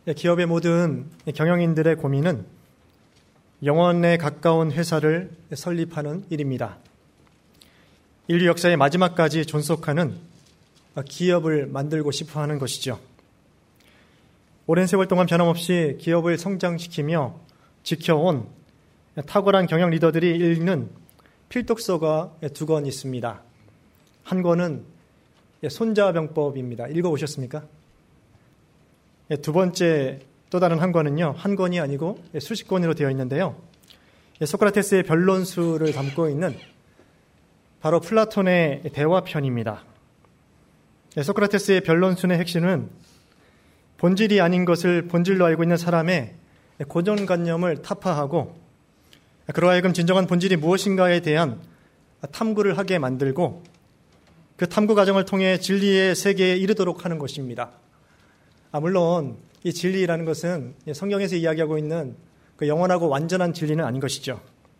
기업의 모든 경영인들의 고민은 영원에 가까운 회사를 설립하는 일입니다. 인류 역사의 마지막까지 존속하는 기업을 만들고 싶어 하는 것이죠. 오랜 세월 동안 변함없이 기업을 성장시키며 지켜온 탁월한 경영 리더들이 읽는 필독서가 두 권 있습니다. 한 권은 손자병법입니다. 읽어보셨습니까? 두 번째 또 다른 한 권은요, 한 권이 아니고 수십 권으로 되어 있는데요. 소크라테스의 변론수를 담고 있는 바로 플라톤의 대화편입니다. 소크라테스의 변론수의 핵심은 본질이 아닌 것을 본질로 알고 있는 사람의 고정관념을 타파하고 그로 하여금 진정한 본질이 무엇인가에 대한 탐구를 하게 만들고 그 탐구 과정을 통해 진리의 세계에 이르도록 하는 것입니다. 물론 이 진리라는 것은 성경에서 이야기하고 있는 그 영원하고 완전한 진리는 아닌 것이죠.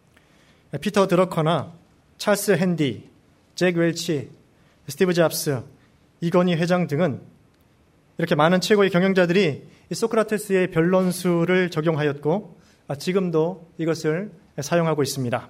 피터 드러커나 찰스 핸디, 잭 웰치, 스티브 잡스, 이건희 회장 등은 이렇게 많은 최고의 경영자들이 이 소크라테스의 변론수를 적용하였고 지금도 이것을 사용하고 있습니다.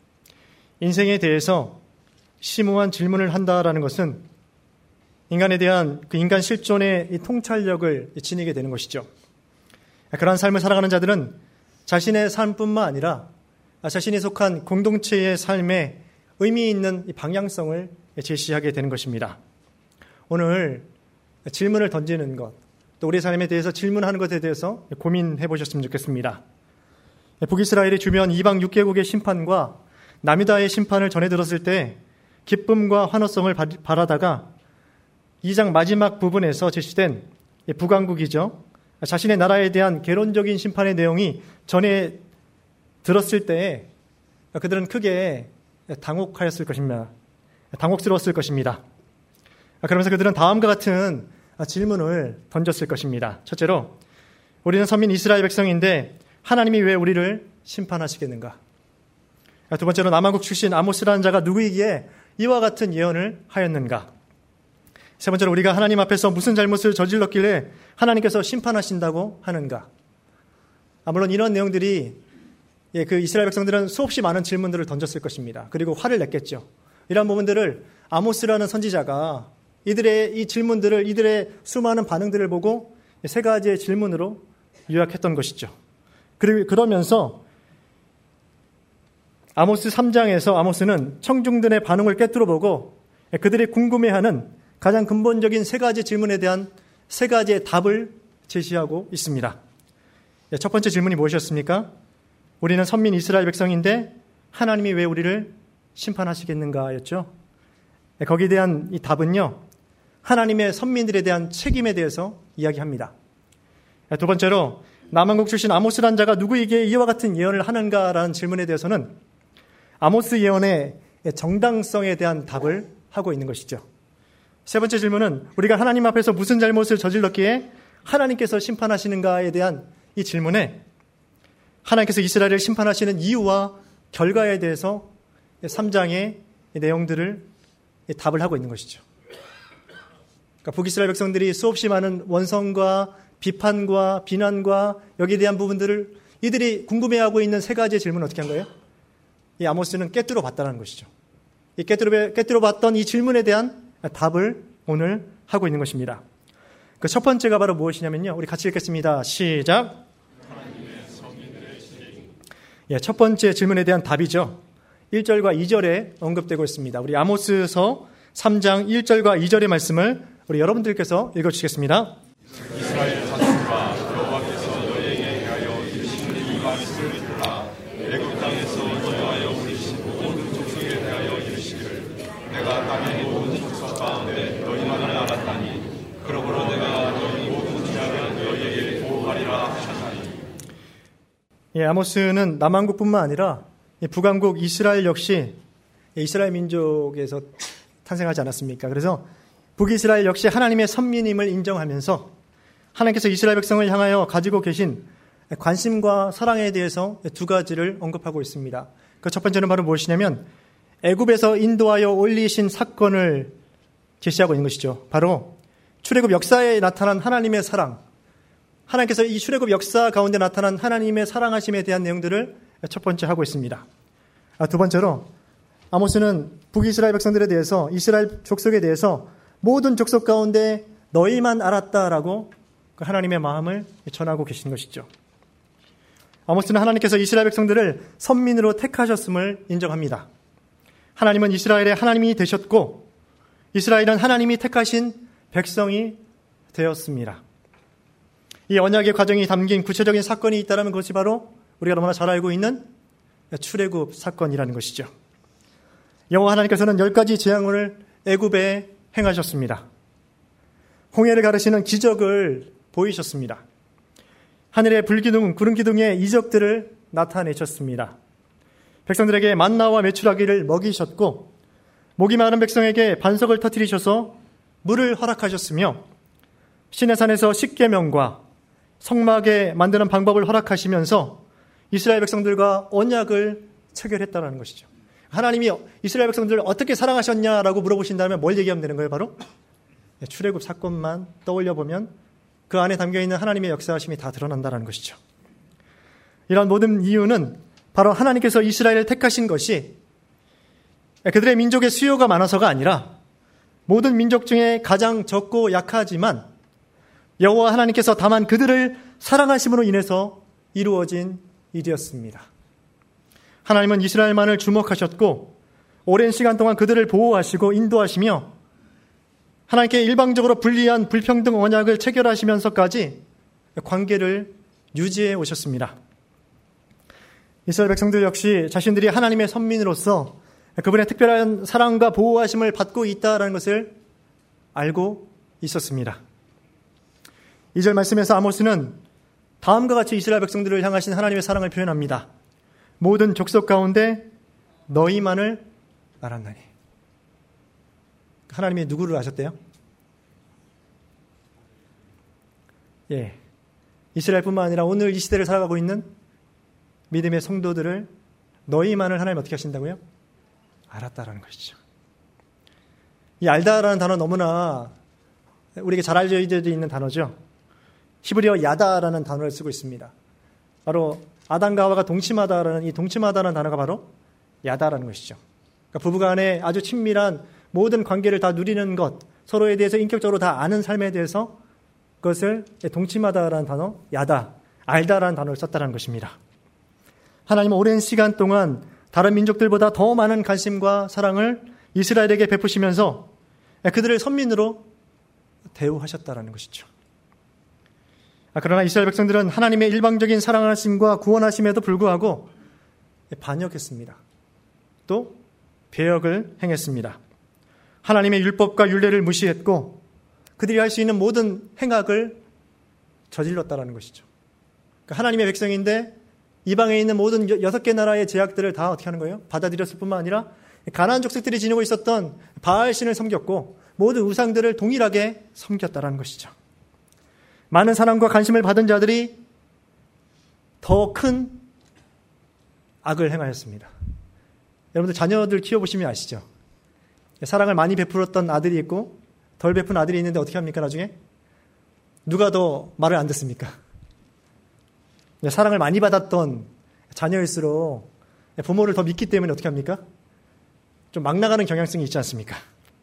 인생에 대해서 심오한 질문을 한다라는 것은 인간에 대한 그 인간 실존의 이 통찰력을 지니게 되는 것이죠. 그러한 삶을 살아가는 자들은 자신의 삶뿐만 아니라 자신이 속한 공동체의 삶에 의미 있는 이 방향성을 제시하게 되는 것입니다. 오늘 질문을 던지는 것, 또 우리 삶에 대해서 질문하는 것에 대해서 고민해 보셨으면 좋겠습니다. 북이스라엘이 주변 이방 6개국의 심판과 남유다의 심판을 전해 들었을 때 기쁨과 환호성을 바라다가 2장 마지막 부분에서 제시된 북왕국이죠. 자신의 나라에 대한 개론적인 심판의 내용이 전해 들었을 때 그들은 크게 당혹하였을 것입니다. 당혹스러웠을 것입니다. 그러면서 그들은 다음과 같은 질문을 던졌을 것입니다. 첫째로, 우리는 선민 이스라엘 백성인데 하나님이 왜 우리를 심판하시겠는가? 두 번째로, 남한국 출신 아모스라는 자가 누구이기에 이와 같은 예언을 하였는가? 세 번째로, 우리가 하나님 앞에서 무슨 잘못을 저질렀길래 하나님께서 심판하신다고 하는가? 물론 이런 내용들이 그 이스라엘 백성들은 수없이 많은 질문들을 던졌을 것입니다. 그리고 화를 냈겠죠. 이러한 부분들을 아모스라는 선지자가 이들의 이 질문들을, 이들의 수많은 반응들을 보고 세 가지의 질문으로 요약했던 것이죠. 그리고 그러면서 아모스 3장에서 아모스는 청중들의 반응을 꿰뚫어보고 그들이 궁금해하는 가장 근본적인 세 가지 질문에 대한 세 가지의 답을 제시하고 있습니다. 첫 번째 질문이 무엇이었습니까? 우리는 선민 이스라엘 백성인데 하나님이 왜 우리를 심판하시겠는가였죠. 거기에 대한 이 답은요, 하나님의 선민들에 대한 책임에 대해서 이야기합니다. 두 번째로, 남한국 출신 아모스라는 자가 누구에게 이와 같은 예언을 하는가라는 질문에 대해서는 아모스 예언의 정당성에 대한 답을 하고 있는 것이죠. 세 번째 질문은 우리가 하나님 앞에서 무슨 잘못을 저질렀기에 하나님께서 심판하시는가에 대한 이 질문에 하나님께서 이스라엘을 심판하시는 이유와 결과에 대해서 3장의 내용들을 답을 하고 있는 것이죠. 그러니까 북이스라엘 백성들이 수없이 많은 원성과 비판과 비난과 여기에 대한 부분들을 이들이 궁금해하고 있는 세 가지의 질문은 어떻게 한 거예요? 이 아모스는 꿰뚫어 봤다는 것이죠. 이 꿰뚫어 봤던 이 질문에 대한 답을 오늘 하고 있는 것입니다. 그 첫 번째가 바로 무엇이냐면요. 우리 같이 읽겠습니다. 시작. 첫 번째 질문에 대한 답이죠. 1절과 2절에 언급되고 있습니다. 우리 아모스서 3장 1절과 2절의 말씀을 우리 여러분들께서 읽어주시겠습니다. 이스라엘 자손과 여호와께서 너희에게 대하여 이르시는 이 말씀을 듣라. 애굽 땅에서 너희하여 부르신 모든 족속에 대하여 이르시기를 내가 땅의 모든 족속 가운데 너희만을 알았다니 그러므로 내가 너희 모든 지하를 너희에게 보호하리라 하셨나니. 아모스는 남한국뿐만 아니라 북한국 이스라엘 역시 이스라엘 민족에서 탄생하지 않았습니까? 그래서 북이스라엘 역시 하나님의 선민임을 인정하면서 하나님께서 이스라엘 백성을 향하여 가지고 계신 관심과 사랑에 대해서 두 가지를 언급하고 있습니다. 그 첫 번째는 바로 무엇이냐면 애굽에서 인도하여 올리신 사건을 제시하고 있는 것이죠. 바로 출애굽 역사에 나타난 하나님의 사랑, 하나님께서 이 출애굽 역사 가운데 나타난 하나님의 사랑하심에 대한 내용들을 첫 번째 하고 있습니다. 두 번째로 아모스는 북이스라엘 백성들에 대해서, 이스라엘 족속에 대해서 모든 족속 가운데 너희만 알았다라고 하나님의 마음을 전하고 계신 것이죠. 아모스는 하나님께서 이스라엘 백성들을 선민으로 택하셨음을 인정합니다. 하나님은 이스라엘의 하나님이 되셨고 이스라엘은 하나님이 택하신 백성이 되었습니다. 이 언약의 과정이 담긴 구체적인 사건이 있다면 그것이 바로 우리가 너무나 잘 알고 있는 출애굽 사건이라는 것이죠. 여호와 하나님께서는 10가지 재앙을 애굽에 행하셨습니다. 홍해를 가르시는 기적을 보이셨습니다. 하늘의 불기둥, 구름기둥의 이적들을 나타내셨습니다. 백성들에게 만나와 메추라기를 먹이셨고 목이 마른 백성에게 반석을 터뜨리셔서 물을 허락하셨으며 시내산에서 십계명과 성막에 만드는 방법을 허락하시면서 이스라엘 백성들과 언약을 체결했다는 것이죠. 하나님이 이스라엘 백성들을 어떻게 사랑하셨냐라고 물어보신다면 뭘 얘기하면 되는 거예요? 바로 출애굽 사건만 떠올려 보면 그 안에 담겨있는 하나님의 역사하심이 다 드러난다는 것이죠. 이런 모든 이유는 바로 하나님께서 이스라엘을 택하신 것이 그들의 민족의 수요가 많아서가 아니라 모든 민족 중에 가장 적고 약하지만 여호와 하나님께서 다만 그들을 사랑하심으로 인해서 이루어진 일이었습니다. 하나님은 이스라엘만을 주목하셨고 오랜 시간 동안 그들을 보호하시고 인도하시며 하나님께 일방적으로 불리한 불평등 언약을 체결하시면서까지 관계를 유지해 오셨습니다. 이스라엘 백성들 역시 자신들이 하나님의 선민으로서 그분의 특별한 사랑과 보호하심을 받고 있다는 것을 알고 있었습니다. 2절 말씀에서 아모스는 다음과 같이 이스라엘 백성들을 향하신 하나님의 사랑을 표현합니다. 모든 족속 가운데 너희만을 알았나니. 하나님이 누구를 아셨대요? 이스라엘뿐만 아니라 오늘 이 시대를 살아가고 있는 믿음의 성도들을 너희만을 하나님 어떻게 하신다고요? 알았다라는 것이죠. 이 알다라는 단어 너무나 우리에게 잘 알려져 있는 단어죠. 히브리어 야다라는 단어를 쓰고 있습니다. 바로 아담과 하와가 동침하다라는 이 동침하다라는 단어가 바로 야다라는 것이죠. 그러니까 부부간에 아주 친밀한 모든 관계를 다 누리는 것, 서로에 대해서 인격적으로 다 아는 삶에 대해서 그것을 동침하다라는 단어, 야다, 알다라는 단어를 썼다는 것입니다. 하나님은 오랜 시간 동안 다른 민족들보다 더 많은 관심과 사랑을 이스라엘에게 베푸시면서 그들을 선민으로 대우하셨다는 것이죠. 그러나 이스라엘 백성들은 하나님의 일방적인 사랑하심과 구원하심에도 불구하고 반역했습니다. 또 배역을 행했습니다. 하나님의 율법과 율례를 무시했고 그들이 할 수 있는 모든 행악을 저질렀다는 것이죠. 그러니까 하나님의 백성인데 이방에 있는 모든 6개 나라의 제약들을 다 어떻게 하는 거예요? 받아들였을 뿐만 아니라 가나안 족속들이 지니고 있었던 바알신을 섬겼고 모든 우상들을 동일하게 섬겼다는 것이죠. 많은 사랑과 관심을 받은 자들이 더 큰 악을 행하였습니다. 여러분들 자녀들 키워보시면 아시죠? 사랑을 많이 베풀었던 아들이 있고 덜 베푼 아들이 있는데 어떻게 합니까 나중에? 누가 더 말을 안 듣습니까? 사랑을 많이 받았던 자녀일수록 부모를 더 믿기 때문에 어떻게 합니까? 좀 막 나가는 경향성이 있지 않습니까?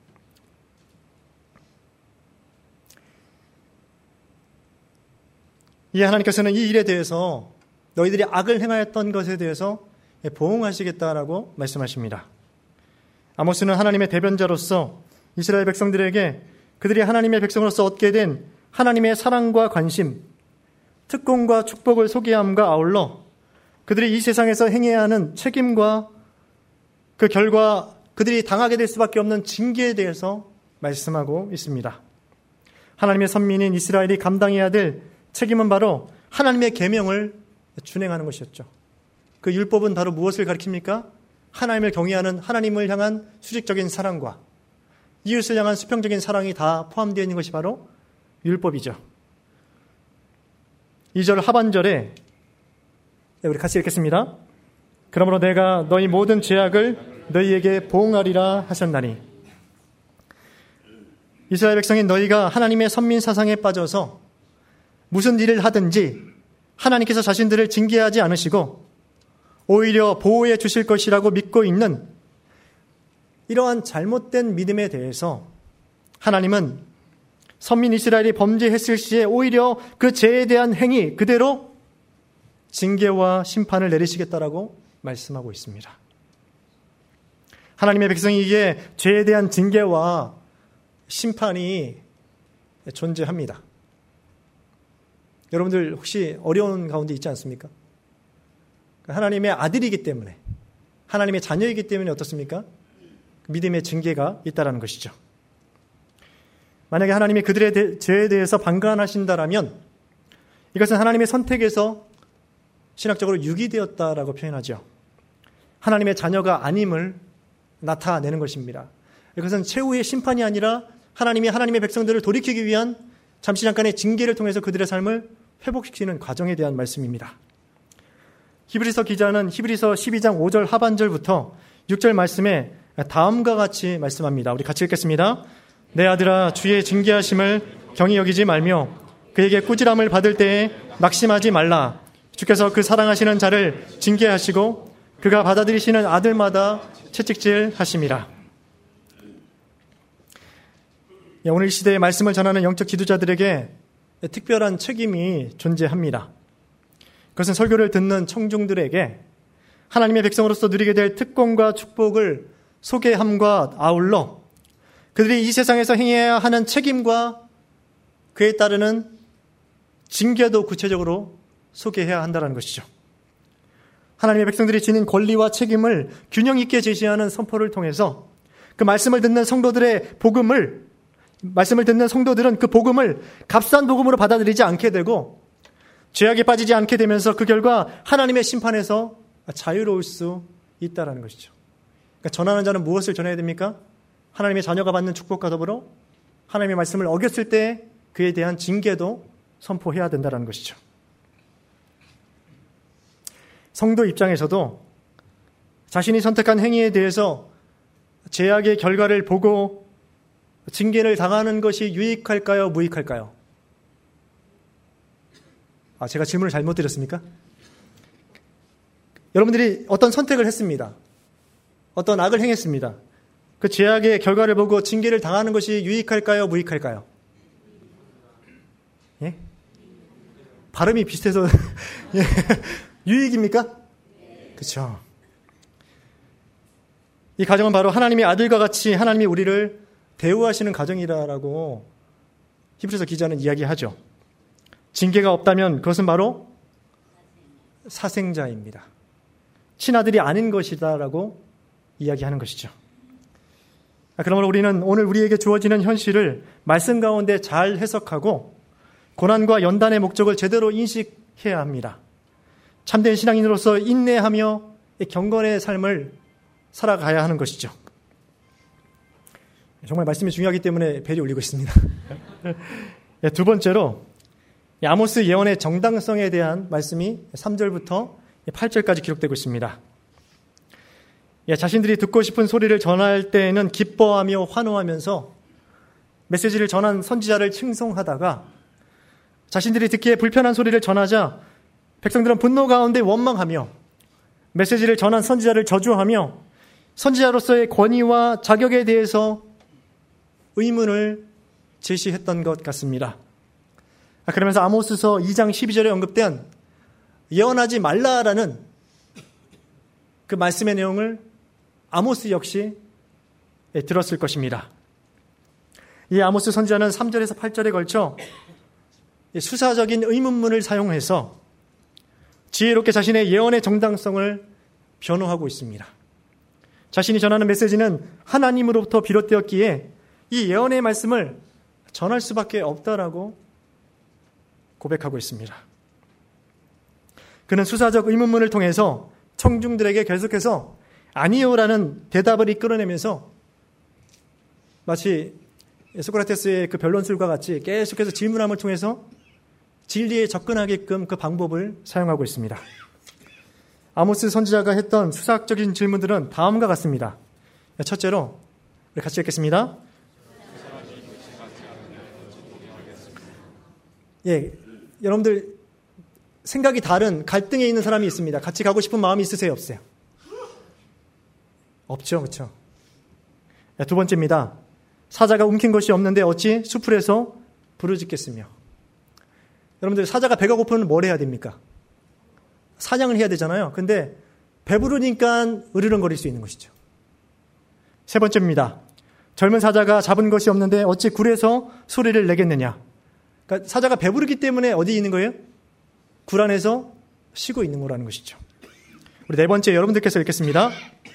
이 하나님께서는 이 일에 대해서 너희들이 악을 행하였던 것에 대해서 보응하시겠다라고 말씀하십니다. 아모스는 하나님의 대변자로서 이스라엘 백성들에게 그들이 하나님의 백성으로서 얻게 된 하나님의 사랑과 관심, 특권과 축복을 소개함과 아울러 그들이 이 세상에서 행해야 하는 책임과 그 결과 그들이 당하게 될 수밖에 없는 징계에 대해서 말씀하고 있습니다. 하나님의 선민인 이스라엘이 감당해야 될 책임은 바로 하나님의 계명을 준행하는 것이었죠. 그 율법은 바로 무엇을 가리킵니까? 하나님을 경외하는 하나님을 향한 수직적인 사랑과 이웃을 향한 수평적인 사랑이 다 포함되어 있는 것이 바로 율법이죠. 2절 하반절에 우리 같이 읽겠습니다. 그러므로 내가 너희 모든 죄악을 너희에게 보응하리라 하셨나니. 이스라엘 백성인 너희가 하나님의 선민 사상에 빠져서 무슨 일을 하든지 하나님께서 자신들을 징계하지 않으시고 오히려 보호해 주실 것이라고 믿고 있는 이러한 잘못된 믿음에 대해서 하나님은 선민 이스라엘이 범죄했을 시에 오히려 그 죄에 대한 행위 그대로 징계와 심판을 내리시겠다라고 말씀하고 있습니다. 하나님의 백성에게 죄에 대한 징계와 심판이 존재합니다. 여러분들 혹시 어려운 가운데 있지 않습니까? 하나님의 아들이기 때문에, 하나님의 자녀이기 때문에 어떻습니까? 믿음의 징계가 있다는 것이죠. 만약에 하나님이 그들의 죄에 대해서 방관하신다라면 이것은 하나님의 선택에서 신학적으로 유기되었다라고 표현하죠. 하나님의 자녀가 아님을 나타내는 것입니다. 이것은 최후의 심판이 아니라 하나님이 하나님의 백성들을 돌이키기 위한 잠시 잠깐의 징계를 통해서 그들의 삶을 회복시키는 과정에 대한 말씀입니다. 히브리서 기자는 히브리서 12장 5절 하반절부터 6절 말씀에 다음과 같이 말씀합니다. 우리 같이 읽겠습니다. 내 아들아, 주의 징계하심을 경히 여기지 말며 그에게 꾸지람을 받을 때에 낙심하지 말라. 주께서 그 사랑하시는 자를 징계하시고 그가 받아들이시는 아들마다 채찍질 하심이라. 오늘 시대의 말씀을 전하는 영적 지도자들에게 특별한 책임이 존재합니다. 그것은 설교를 듣는 청중들에게 하나님의 백성으로서 누리게 될 특권과 축복을 소개함과 아울러 그들이 이 세상에서 행해야 하는 책임과 그에 따르는 징계도 구체적으로 소개해야 한다는 것이죠. 하나님의 백성들이 지닌 권리와 책임을 균형 있게 제시하는 선포를 통해서 그 말씀을 듣는 성도들의 말씀을 듣는 성도들은 그 복음을 값싼 복음으로 받아들이지 않게 되고 죄악에 빠지지 않게 되면서 그 결과 하나님의 심판에서 자유로울 수 있다는 것이죠. 그러니까 전하는 자는 무엇을 전해야 됩니까? 하나님의 자녀가 받는 축복과 더불어 하나님의 말씀을 어겼을 때 그에 대한 징계도 선포해야 된다는 것이죠. 성도 입장에서도 자신이 선택한 행위에 대해서 죄악의 결과를 보고 징계를 당하는 것이 유익할까요? 무익할까요? 제가 질문을 잘못 드렸습니까? 여러분들이 어떤 선택을 했습니다. 어떤 악을 행했습니다. 그 죄악의 결과를 보고 징계를 당하는 것이 유익할까요? 무익할까요? 예? 발음이 비슷해서 예. 유익입니까? 그렇죠. 이 가정은 바로 하나님의 아들과 같이 하나님이 우리를 대우하시는 가정이라고 히브리서 기자는 이야기하죠. 징계가 없다면 그것은 바로 사생자입니다. 친아들이 아닌 것이다라고 이야기하는 것이죠. 그러므로 우리는 오늘 우리에게 주어지는 현실을 말씀 가운데 잘 해석하고 고난과 연단의 목적을 제대로 인식해야 합니다. 참된 신앙인으로서 인내하며 경건의 삶을 살아가야 하는 것이죠. 정말 말씀이 중요하기 때문에 벨이 울리고 있습니다. 두 번째로 아모스 예언의 정당성에 대한 말씀이 3절부터 8절까지 기록되고 있습니다. 자신들이 듣고 싶은 소리를 전할 때에는 기뻐하며 환호하면서 메시지를 전한 선지자를 칭송하다가 자신들이 듣기에 불편한 소리를 전하자 백성들은 분노 가운데 원망하며 메시지를 전한 선지자를 저주하며 선지자로서의 권위와 자격에 대해서 의문을 제시했던 것 같습니다. 그러면서 아모스서 2장 12절에 언급된 예언하지 말라라는 그 말씀의 내용을 아모스 역시 들었을 것입니다. 이 아모스 선지자는 3절에서 8절에 걸쳐 수사적인 의문문을 사용해서 지혜롭게 자신의 예언의 정당성을 변호하고 있습니다. 자신이 전하는 메시지는 하나님으로부터 비롯되었기에 이 예언의 말씀을 전할 수밖에 없다라고 고백하고 있습니다. 그는 수사적 의문문을 통해서 청중들에게 계속해서 아니요라는 대답을 이끌어내면서 마치 소크라테스의 그 변론술과 같이 계속해서 질문함을 통해서 진리에 접근하게끔 그 방법을 사용하고 있습니다. 아모스 선지자가 했던 수사학적인 질문들은 다음과 같습니다. 첫째로 우리 같이 읽겠습니다. 여러분들 생각이 다른 갈등에 있는 사람이 있습니다. 같이 가고 싶은 마음이 있으세요? 없어요? 없죠. 그렇죠? 두 번째입니다. 사자가 움킨 것이 없는데 어찌 수풀에서 부르짖겠으며. 여러분들 사자가 배가 고프면 뭘 해야 됩니까? 사냥을 해야 되잖아요. 근데 배부르니까 으르렁거릴 수 있는 것이죠. 세 번째입니다. 젊은 사자가 잡은 것이 없는데 어찌 굴에서 소리를 내겠느냐. 그러니까 사자가 배부르기 때문에 어디 있는 거예요? 굴 안에서 쉬고 있는 거라는 것이죠. 우리 네 번째 여러분들께서 읽겠습니다.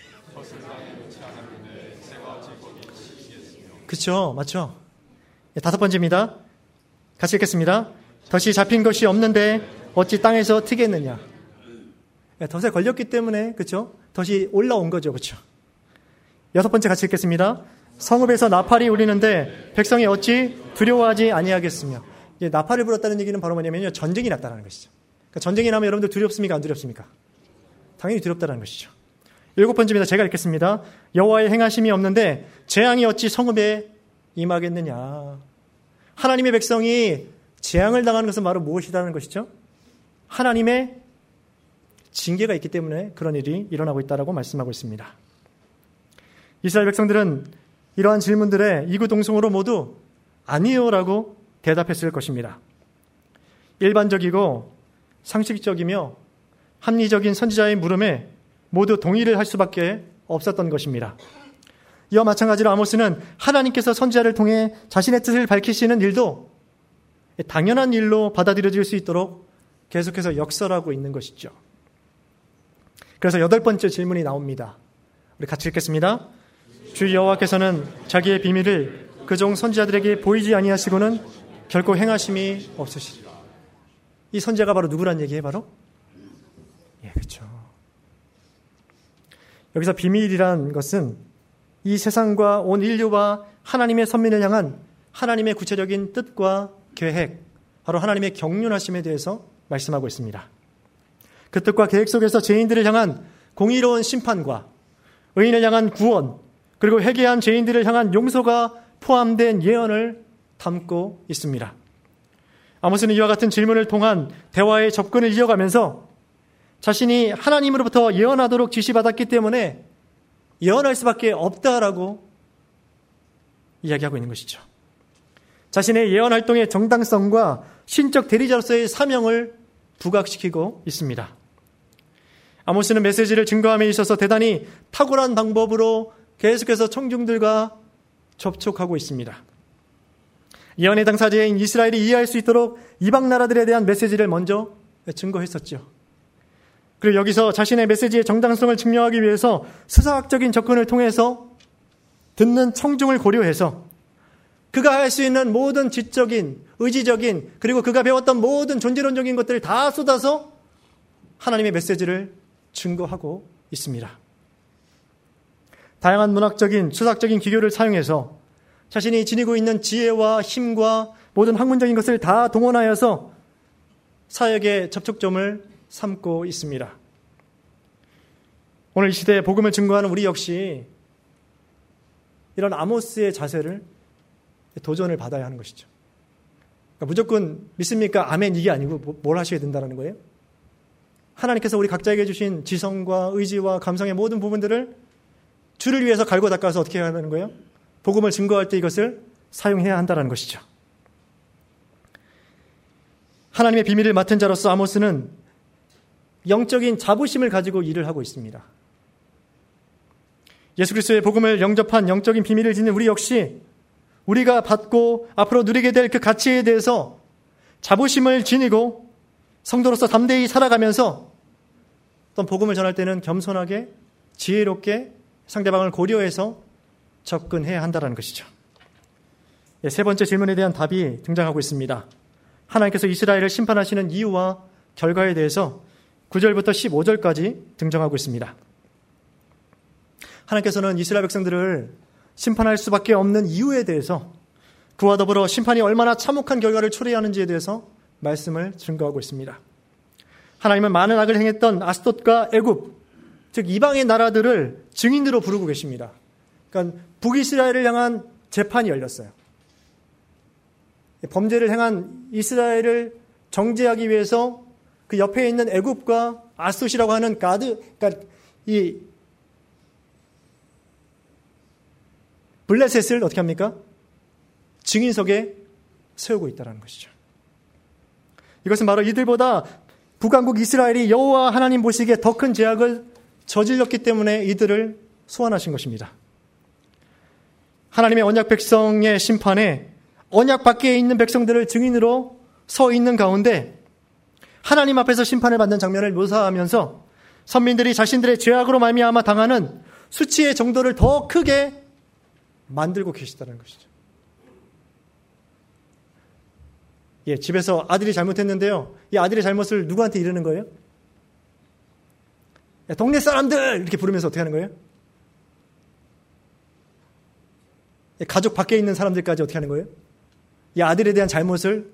그렇죠. 맞죠? 다섯 번째입니다. 같이 읽겠습니다. 덫이 잡힌 것이 없는데 어찌 땅에서 트겠느냐. 덫에 걸렸기 때문에 그렇죠? 덫이 올라온 거죠. 그렇죠? 여섯 번째 같이 읽겠습니다. 성읍에서 나팔이 울리는데 백성이 어찌 두려워하지 아니하겠으며. 나팔을 불었다는 얘기는 바로 뭐냐면요. 전쟁이 났다는 것이죠. 그러니까 전쟁이 나면 여러분들 두렵습니까? 안 두렵습니까? 당연히 두렵다는 것이죠. 일곱 번째입니다. 제가 읽겠습니다. 여호와의 행하심이 없는데 재앙이 어찌 성읍에 임하겠느냐. 하나님의 백성이 재앙을 당하는 것은 바로 무엇이라는 것이죠? 하나님의 징계가 있기 때문에 그런 일이 일어나고 있다고 말씀하고 있습니다. 이스라엘 백성들은 이러한 질문들에 이구동성으로 모두 아니요라고 대답했을 것입니다. 일반적이고 상식적이며 합리적인 선지자의 물음에 모두 동의를 할 수밖에 없었던 것입니다. 이와 마찬가지로 아모스는 하나님께서 선지자를 통해 자신의 뜻을 밝히시는 일도 당연한 일로 받아들여질 수 있도록 계속해서 역설하고 있는 것이죠. 그래서 여덟 번째 질문이 나옵니다. 우리 같이 읽겠습니다. 주 여호와께서는 자기의 비밀을 그종 선지자들에게 보이지 아니하시고는 결코 행하심이 없으시리라. 이 선지자가 바로 누구란 얘기예요? 바로? 예, 그렇죠. 여기서 비밀이란 것은 이 세상과 온 인류와 하나님의 선민을 향한 하나님의 구체적인 뜻과 계획, 바로 하나님의 경륜하심에 대해서 말씀하고 있습니다. 그 뜻과 계획 속에서 죄인들을 향한 공의로운 심판과 의인을 향한 구원, 그리고 회개한 죄인들을 향한 용서가 포함된 예언을 담고 있습니다. 아모스는 이와 같은 질문을 통한 대화의 접근을 이어가면서 자신이 하나님으로부터 예언하도록 지시받았기 때문에 예언할 수밖에 없다라고 이야기하고 있는 것이죠. 자신의 예언 활동의 정당성과 신적 대리자로서의 사명을 부각시키고 있습니다. 아모스는 메시지를 증거함에 있어서 대단히 탁월한 방법으로 계속해서 청중들과 접촉하고 있습니다. 예언의 당사자인 이스라엘이 이해할 수 있도록 이방 나라들에 대한 메시지를 먼저 증거했었죠. 그리고 여기서 자신의 메시지의 정당성을 증명하기 위해서 수사학적인 접근을 통해서 듣는 청중을 고려해서 그가 할 수 있는 모든 지적인, 의지적인, 그리고 그가 배웠던 모든 존재론적인 것들을 다 쏟아서 하나님의 메시지를 증거하고 있습니다. 다양한 문학적인, 수사학적인 기교를 사용해서 자신이 지니고 있는 지혜와 힘과 모든 학문적인 것을 다 동원하여서 사역의 접촉점을 삼고 있습니다. 오늘 이 시대에 복음을 증거하는 우리 역시 이런 아모스의 자세를 도전을 받아야 하는 것이죠. 그러니까 무조건 믿습니까? 아멘 이게 아니고 뭘 하셔야 된다는 거예요? 하나님께서 우리 각자에게 주신 지성과 의지와 감성의 모든 부분들을 주를 위해서 갈고 닦아서 어떻게 해야 하는 거예요? 복음을 증거할 때 이것을 사용해야 한다는 것이죠. 하나님의 비밀을 맡은 자로서 아모스는 영적인 자부심을 가지고 일을 하고 있습니다. 예수 그리스도의 복음을 영접한 영적인 비밀을 지닌 우리 역시 우리가 받고 앞으로 누리게 될 그 가치에 대해서 자부심을 지니고 성도로서 담대히 살아가면서 어떤 복음을 전할 때는 겸손하게 지혜롭게 상대방을 고려해서 접근해야 한다는 것이죠. 세 번째 질문에 대한 답이 등장하고 있습니다. 하나님께서 이스라엘을 심판하시는 이유와 결과에 대해서 9절부터 15절까지 등장하고 있습니다. 하나님께서는 이스라엘 백성들을 심판할 수밖에 없는 이유에 대해서 그와 더불어 심판이 얼마나 참혹한 결과를 초래하는지에 대해서 말씀을 증거하고 있습니다. 하나님은 많은 악을 행했던 아스돗과 애굽, 즉 이방의 나라들을 증인으로 부르고 계십니다. 그러니까 북이스라엘을 향한 재판이 열렸어요. 범죄를 행한 이스라엘을 정죄하기 위해서 그 옆에 있는 애굽과 아숫이라고 하는 그러니까 이 블레셋을 어떻게 합니까? 증인석에 세우고 있다는 것이죠. 이것은 바로 이들보다 북왕국 이스라엘이 여호와 하나님 보시기에 더 큰 죄악을 저질렀기 때문에 이들을 소환하신 것입니다. 하나님의 언약 백성의 심판에 언약 밖에 있는 백성들을 증인으로 서 있는 가운데 하나님 앞에서 심판을 받는 장면을 묘사하면서 선민들이 자신들의 죄악으로 말미암아 당하는 수치의 정도를 더 크게 만들고 계시다는 것이죠. 집에서 아들이 잘못했는데요. 이 아들의 잘못을 누구한테 이르는 거예요? 동네 사람들! 이렇게 부르면서 어떻게 하는 거예요? 가족 밖에 있는 사람들까지 어떻게 하는 거예요? 이 아들에 대한 잘못을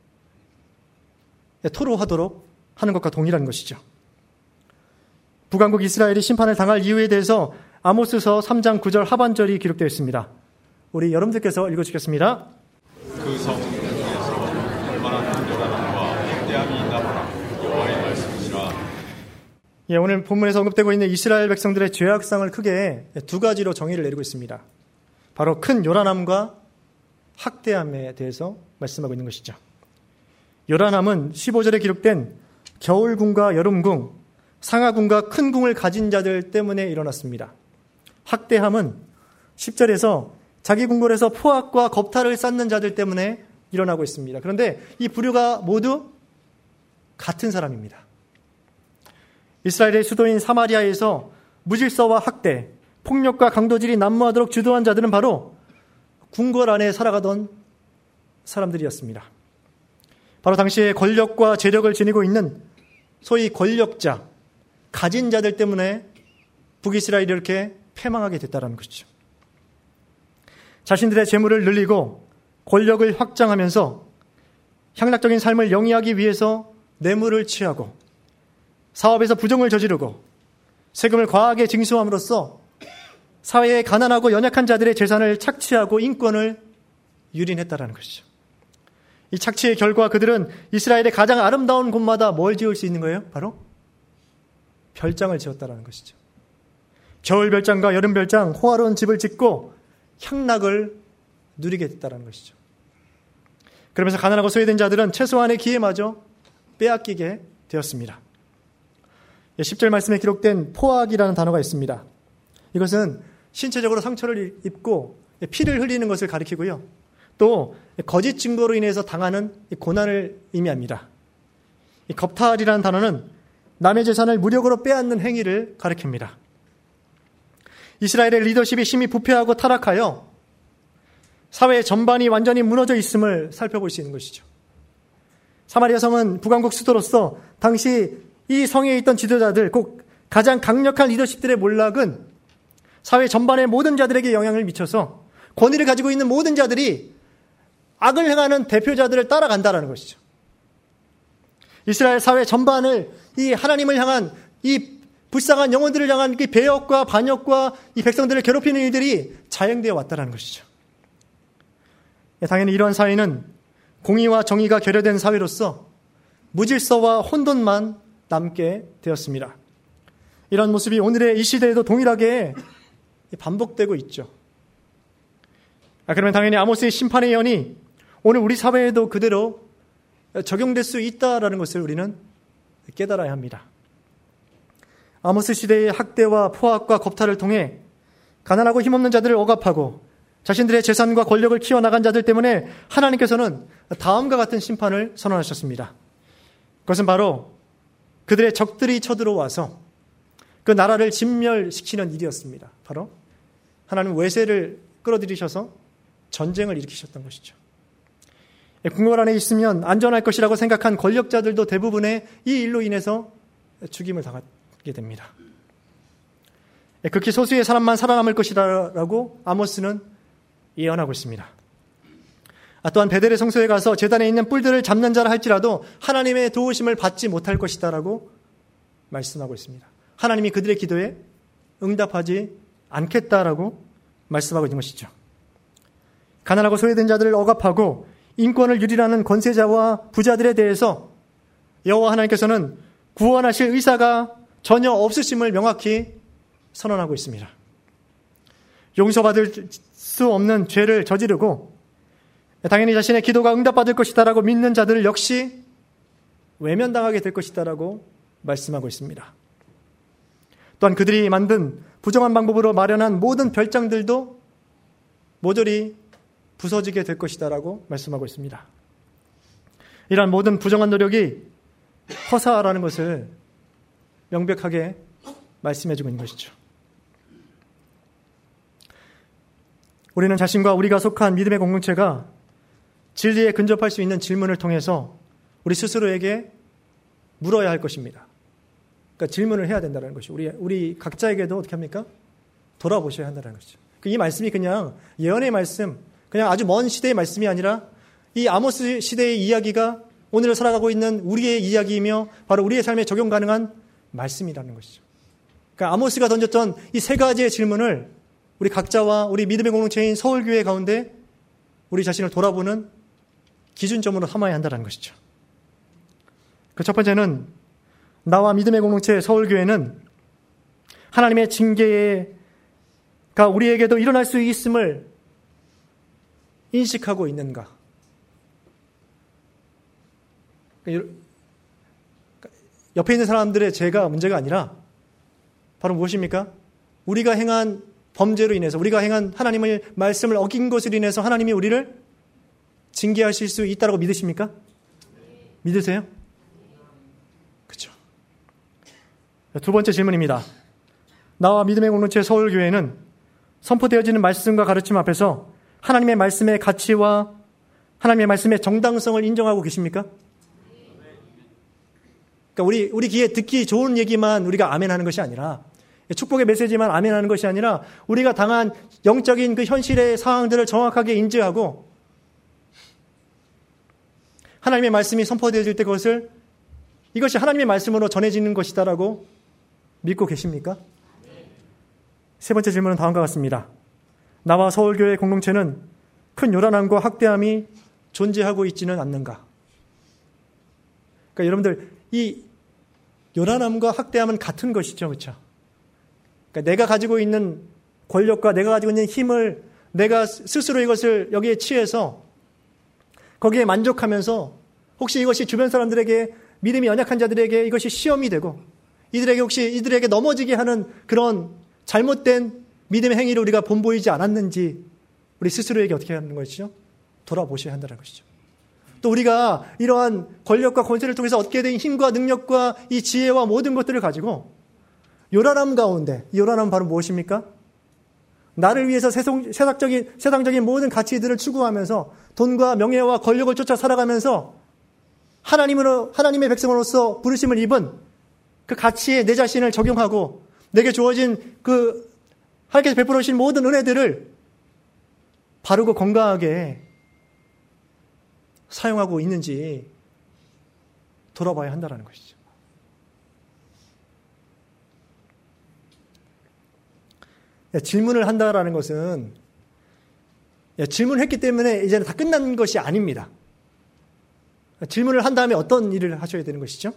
토로하도록 하는 것과 동일한 것이죠. 북왕국 이스라엘이 심판을 당할 이유에 대해서 아모스서 3장 9절 하반절이 기록되어 있습니다. 우리 여러분들께서 읽어주겠습니다. 그 성에서 얼마나 큰 요란함과 확대함이 있나보라. 여호와의 말씀이시라. 오늘 본문에서 언급되고 있는 이스라엘 백성들의 죄악상을 크게 두 가지로 정의를 내리고 있습니다. 바로 큰 요란함과 학대함에 대해서 말씀하고 있는 것이죠. 요란함은 15절에 기록된 겨울궁과 여름궁, 상하궁과 큰 궁을 가진 자들 때문에 일어났습니다. 학대함은 10절에서 자기 궁궐에서 포악과 겁탈을 쌓는 자들 때문에 일어나고 있습니다. 그런데 이 부류가 모두 같은 사람입니다. 이스라엘의 수도인 사마리아에서 무질서와 학대, 폭력과 강도질이 난무하도록 주도한 자들은 바로 궁궐 안에 살아가던 사람들이었습니다. 바로 당시에 권력과 재력을 지니고 있는 소위 권력자, 가진 자들 때문에 북이스라엘이 이렇게 패망하게 됐다는 것이죠. 자신들의 재물을 늘리고 권력을 확장하면서 향락적인 삶을 영위하기 위해서 뇌물을 취하고 사업에서 부정을 저지르고 세금을 과하게 징수함으로써 사회의 가난하고 연약한 자들의 재산을 착취하고 인권을 유린했다는 것이죠. 이 착취의 결과 그들은 이스라엘의 가장 아름다운 곳마다 뭘 지을 수 있는 거예요? 바로 별장을 지었다는 것이죠. 겨울 별장과 여름 별장, 호화로운 집을 짓고 향락을 누리게 됐다는 것이죠. 그러면서 가난하고 소외된 자들은 최소한의 기회마저 빼앗기게 되었습니다. 10절 말씀에 기록된 포악이라는 단어가 있습니다. 이것은 신체적으로 상처를 입고 피를 흘리는 것을 가리키고요. 또 거짓 증거로 인해서 당하는 고난을 의미합니다. 이 겁탈이라는 단어는 남의 재산을 무력으로 빼앗는 행위를 가리킵니다. 이스라엘의 리더십이 심히 부패하고 타락하여 사회 전반이 완전히 무너져 있음을 살펴볼 수 있는 것이죠. 사마리아 성은 북왕국 수도로서 당시 이 성에 있던 지도자들, 꼭 가장 강력한 리더십들의 몰락은 사회 전반의 모든 자들에게 영향을 미쳐서 권위를 가지고 있는 모든 자들이 악을 행하는 대표자들을 따라간다는 것이죠. 이스라엘 사회 전반을 이 하나님을 향한 이 불쌍한 영혼들을 향한 이 배역과 반역과 이 백성들을 괴롭히는 일들이 자행되어 왔다는 것이죠. 당연히 이러한 사회는 공의와 정의가 결여된 사회로서 무질서와 혼돈만 남게 되었습니다. 이런 모습이 오늘의 이 시대에도 동일하게 반복되고 있죠. 그러면 당연히 아모스의 심판의 예언이 오늘 우리 사회에도 그대로 적용될 수 있다라는 것을 우리는 깨달아야 합니다. 아모스 시대의 학대와 포악과 겁탈을 통해 가난하고 힘없는 자들을 억압하고 자신들의 재산과 권력을 키워나간 자들 때문에 하나님께서는 다음과 같은 심판을 선언하셨습니다. 그것은 바로 그들의 적들이 쳐들어와서 그 나라를 진멸시키는 일이었습니다. 바로 하나님 외세를 끌어들이셔서 전쟁을 일으키셨던 것이죠. 궁궐 안에 있으면 안전할 것이라고 생각한 권력자들도 대부분의 이 일로 인해서 죽임을 당하게 됩니다. 극히 소수의 사람만 살아남을 것이라고 아모스는 예언하고 있습니다. 또한 베델의 성소에 가서 제단에 있는 뿔들을 잡는 자라 할지라도 하나님의 도우심을 받지 못할 것이다라고 말씀하고 있습니다. 하나님이 그들의 기도에 응답하지 않겠다라고 말씀하고 있는 것이죠. 가난하고 소외된 자들을 억압하고 인권을 유린하는 권세자와 부자들에 대해서 여호와 하나님께서는 구원하실 의사가 전혀 없으심을 명확히 선언하고 있습니다. 용서받을 수 없는 죄를 저지르고 당연히 자신의 기도가 응답받을 것이다라고 믿는 자들을 역시 외면당하게 될 것이다라고 말씀하고 있습니다. 또한 그들이 만든 부정한 방법으로 마련한 모든 별장들도 모조리 부서지게 될 것이다라고 말씀하고 있습니다. 이러한 모든 부정한 노력이 허사라는 것을 명백하게 말씀해주고 있는 것이죠. 우리는 자신과 우리가 속한 믿음의 공동체가 진리에 근접할 수 있는 질문을 통해서 우리 스스로에게 물어야 할 것입니다. 그러니까 질문을 해야 된다는 것이 우리 각자에게도 어떻게 합니까? 돌아보셔야 한다는 것이죠. 이 말씀이 그냥 예언의 말씀, 그냥 아주 먼 시대의 말씀이 아니라 이 아모스 시대의 이야기가 오늘 살아가고 있는 우리의 이야기이며 바로 우리의 삶에 적용 가능한 말씀이라는 것이죠. 그러니까 아모스가 던졌던 이 세 가지의 질문을 우리 각자와 우리 믿음의 공동체인 서울교회 가운데 우리 자신을 돌아보는 기준점으로 삼아야 한다는 것이죠. 그 첫 번째는 나와 믿음의 공동체 서울교회는 하나님의 징계가 우리에게도 일어날 수 있음을 인식하고 있는가? 옆에 있는 사람들의 죄가 문제가 아니라 바로 무엇입니까? 우리가 행한 범죄로 인해서 우리가 행한 하나님의 말씀을 어긴 것으로 인해서 하나님이 우리를 징계하실 수 있다고 믿으십니까? 믿으세요? 그렇죠. 두 번째 질문입니다. 나와 믿음의 공동체 서울교회는 선포되어지는 말씀과 가르침 앞에서 하나님의 말씀의 가치와 하나님의 말씀의 정당성을 인정하고 계십니까? 그러니까 우리 귀에 듣기 좋은 얘기만 우리가 아멘하는 것이 아니라 축복의 메시지만 아멘하는 것이 아니라 우리가 당한 영적인 그 현실의 상황들을 정확하게 인지하고 하나님의 말씀이 선포되어질 때 그것을 이것이 하나님의 말씀으로 전해지는 것이다라고 믿고 계십니까? 세 번째 질문은 다음과 같습니다. 나와 서울교회 공동체는 큰 요란함과 학대함이 존재하고 있지는 않는가? 그러니까 여러분들 이 요란함과 학대함은 같은 것이죠. 그렇죠? 그러니까 내가 가지고 있는 권력과 내가 가지고 있는 힘을 내가 스스로 이것을 여기에 취해서 거기에 만족하면서 혹시 이것이 주변 사람들에게 믿음이 연약한 자들에게 이것이 시험이 되고 이들에게 넘어지게 하는 그런 잘못된 믿음의 행위를 우리가 본보이지 않았는지 우리 스스로에게 어떻게 하는 것이죠? 돌아보셔야 한다는 것이죠. 또 우리가 이러한 권력과 권세를 통해서 얻게 된 힘과 능력과 이 지혜와 모든 것들을 가지고 요란함 가운데, 이 요란함은 바로 무엇입니까? 나를 위해서 세상적인 모든 가치들을 추구하면서 돈과 명예와 권력을 쫓아 살아가면서 하나님의 백성으로서 부르심을 입은 그 가치에 내 자신을 적용하고 내게 주어진 그 하나님께서 베풀어 주신 모든 은혜들을 바르고 건강하게 사용하고 있는지 돌아봐야 한다는 것이죠. 질문을 한다라는 것은 질문을 했기 때문에 이제는 다 끝난 것이 아닙니다. 질문을 한 다음에 어떤 일을 하셔야 되는 것이죠?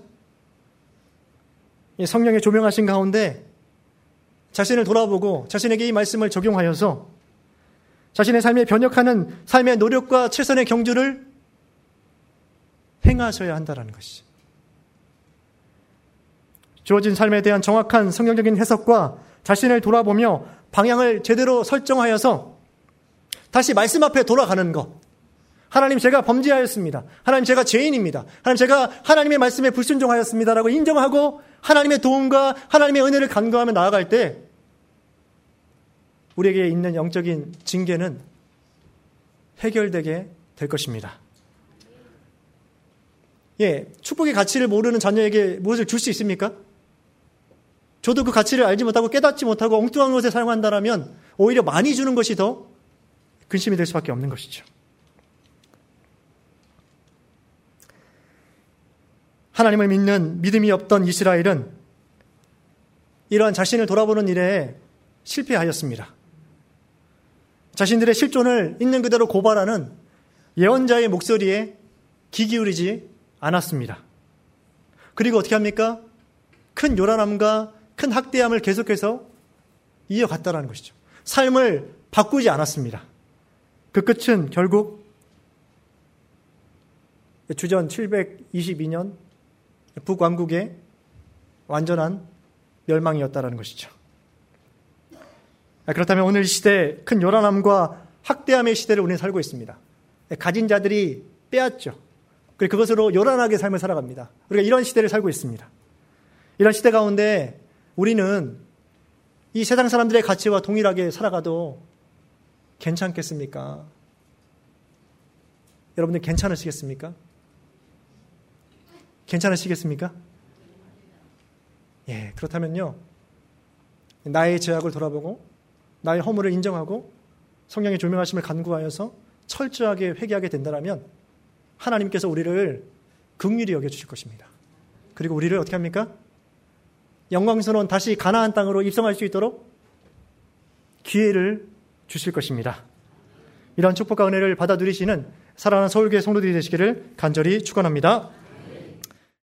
성령의 조명하신 가운데 자신을 돌아보고 자신에게 이 말씀을 적용하여서 자신의 삶에 변혁하는 삶의 노력과 최선의 경주를 행하셔야 한다는 것이죠. 주어진 삶에 대한 정확한 성경적인 해석과 자신을 돌아보며 방향을 제대로 설정하여서 다시 말씀 앞에 돌아가는 것. 하나님 제가 범죄하였습니다. 하나님 제가 죄인입니다. 하나님 제가 하나님의 말씀에 불순종하였습니다라고 인정하고 하나님의 도움과 하나님의 은혜를 간구하며 나아갈 때 우리에게 있는 영적인 징계는 해결되게 될 것입니다. 축복의 가치를 모르는 자녀에게 무엇을 줄 수 있습니까? 저도 그 가치를 알지 못하고 깨닫지 못하고 엉뚱한 것에 사용한다면 오히려 많이 주는 것이 더 근심이 될 수밖에 없는 것이죠. 하나님을 믿는 믿음이 없던 이스라엘은 이러한 자신을 돌아보는 일에 실패하였습니다. 자신들의 실존을 있는 그대로 고발하는 예언자의 목소리에 귀 기울이지 않았습니다. 그리고 어떻게 합니까? 큰 요란함과 큰 학대함을 계속해서 이어갔다라는 것이죠. 삶을 바꾸지 않았습니다. 그 끝은 결국 주전 722년 북왕국의 완전한 멸망이었다라는 것이죠. 그렇다면 오늘 이 시대 큰 요란함과 학대함의 시대를 우리는 살고 있습니다. 가진 자들이 빼앗죠. 그리고 그것으로 요란하게 삶을 살아갑니다. 우리가 이런 시대를 살고 있습니다. 이런 시대 가운데 우리는 이 세상 사람들의 가치와 동일하게 살아가도 괜찮겠습니까? 여러분들 괜찮으시겠습니까? 괜찮으시겠습니까? 예, 그렇다면요. 나의 죄악을 돌아보고 나의 허물을 인정하고 성령의 조명하심을 간구하여서 철저하게 회개하게 된다면 하나님께서 우리를 긍휼히 여겨주실 것입니다. 그리고 우리를 어떻게 합니까? 영광스러운 다시 가나안 땅으로 입성할 수 있도록 기회를 주실 것입니다. 이러한 축복과 은혜를 받아 누리시는 사랑하는 서울교회 성도들이 되시기를 간절히 축원합니다.